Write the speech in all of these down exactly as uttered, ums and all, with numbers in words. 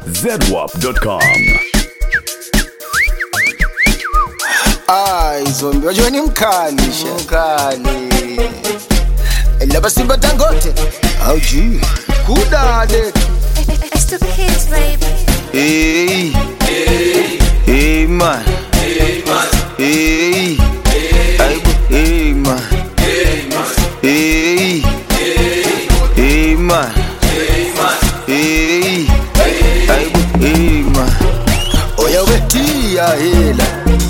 zedwap dot com. Ay zombi wajua ni mkali mkali Laba Simba Dangote auji kudade It's the kids, baby. Hey Hey Hey man Hey man Hey Hey Hey man Hey man Hey Hey man Hey man Hey Hey man Oya we tia hela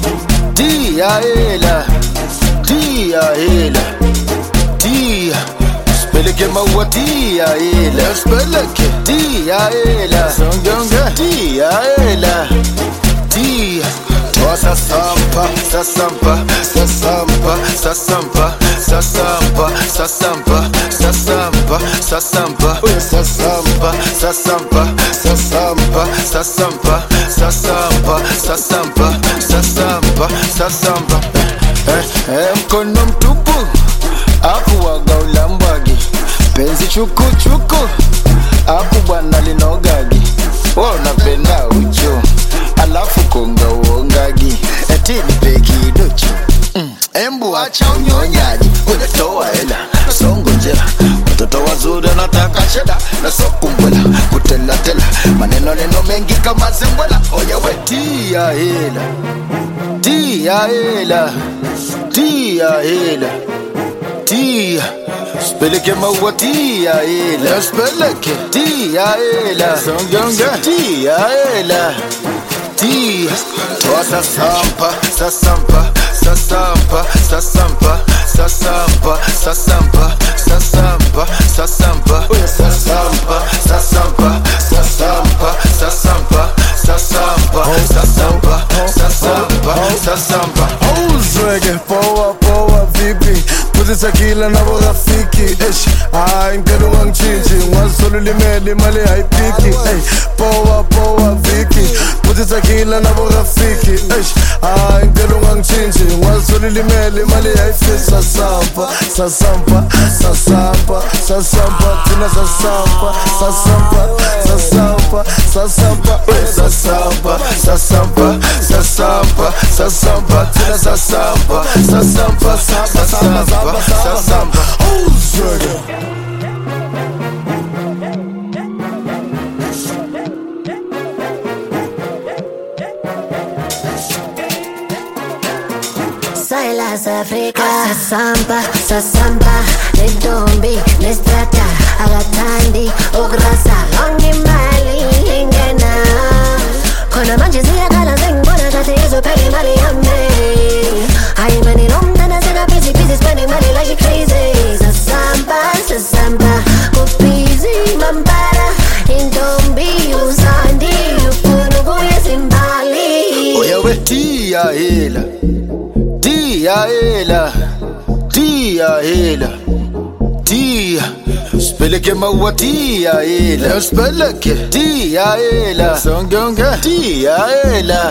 Tia hela Tia hela Tia Speleke maua tia hela Speleke Tia hela Songonga Tia hela Tia Toa sasampa Sasampa Sasampa Sasampa Sasampa Sasampa Sasampa Sasampa Sasampa Sasampa Sasampa Sasampa Sasampa Sasampa Sasampa Sasampa Eh eh mkono mtupu Aku waga ulambagi Penzi chuku chuku Aku bwana linogagi Wao napenda ucho Alafu konga uongagi Eti nipeki dochi mm. Embu acha unyonyaji Unatoa hela Songo njera Watoto wazuri nataka cheda Na sokumbwela Kutela tela Maneno neno mengi kama zembwela Oya we tia hela Tia hela Tia hela Tia Speleke maua tia hela Speleke tia hela Songonga tia hela Tia Toa sasampa Sasampa Sasampa Sasampa Sasampa Sasampa Sasampa Sasampa Sasampa Sasampa Sasampa Sasampa Sasampa Sasampa Sasampa Sasampa Uzwege poa poa vipi Puzisa kila na rafiki Eish, ay nkero ngangchinchi Mwasolu limeli mali haipiki Ey, poa poa viki Puzisa kila na rafiki Eish, ay nkero ngangchinchi Mwasolu limeli mali haipiki Sasampa, sasampa, sasampa, sasampa Tina sasampa, sasampa, sasampa, sasampa Sasampa, sasampa, sasampa, sasampa Tina sasampa, sasampa, sasampa Sasampa, oh sugar. Silas Africa. Sasampa, sasampa, nedombi, nestrata, agatandi, ograsa, longi mali, ingena. Kona manjizia kala zingona kate hizo peri mali yame. Hai mani nomdana zina busy busy spending money like she crazy. Sasampa, sasampa, kupizi mambara, indombi usandi, ukunu kuye simbali. Oya we tia hela Tia hela Tia hela Tia Speleke maua tia hela Speleke tia hela Songonga tia hela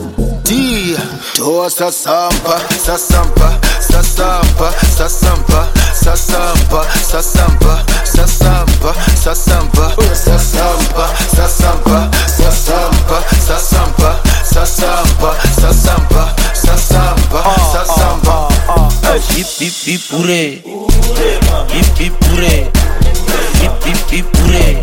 Tia Toa sasampa Sasampa Sasampa Sasampa Sasampa Sasampa Sasampa Sasampa Sasampa Sasampa Sasampa Sasampa Sasampa Sasampa Sasampa Sasampa Hip hip hip pure Hip hip pure Hip hip hip pure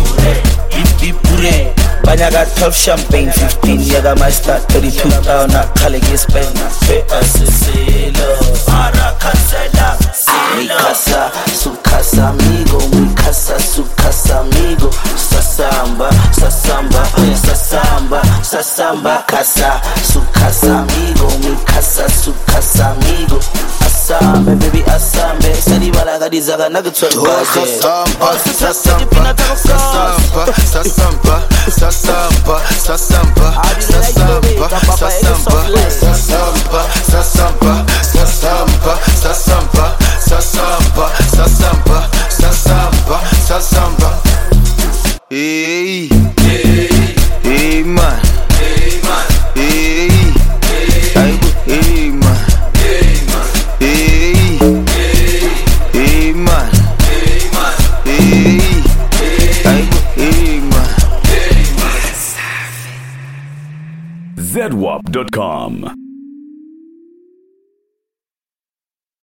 Hip hip pure Banya got twelve champagne, fifteen yaga my start, thirty-two down na kalege spend na pe aseselo Ara cancela Mi casa, su casa amigo Mi casa, su casa amigo Sasamba, sasamba, sasamba, sasamba Casa, su casa amigo Mi casa, su casa amigo Asambe, baby asambe Sadi wala gadi zaga nagutwa Toa sasampa Sasampa Sasampa Sasampa Sasampa Sasampa Sasampa Sasampa Sasampa Sasampa Sasampa Sasampa Sasampa Sasampa Sasampa Sasampa Hey Hey man Hey man Hey Hey man Hey Hey man Hey Hey man Z W A P dot com.